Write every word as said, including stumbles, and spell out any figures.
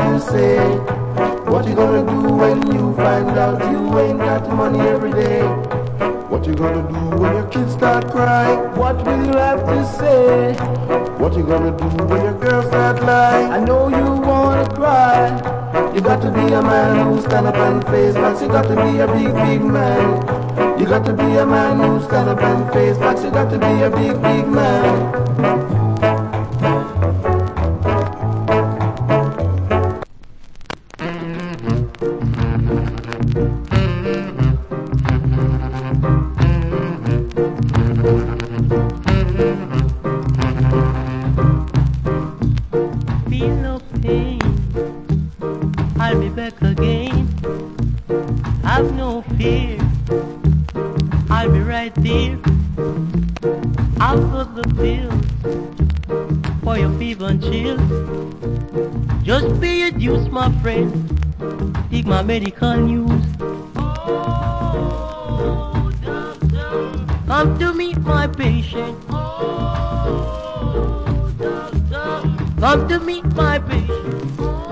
to say. What you gonna do when you find out you ain't got money every day? What you gonna do when your kids start crying? What will you have to say? What you gonna do when your girl start lying? I know you wanna cry. You got to be a man who stand up and face facts. You got to be a big, big man. You got to be a man who stand up and face facts. You got to be a big, big man. Feel no pain, I'll be back again. Have no fear, I'll be right there. I'll put the pills for your fever and chills. Just pay your dues, my friend. Take my medical news. Oh, doctor, come to meet my patient. Oh, doctor, come to meet my patient.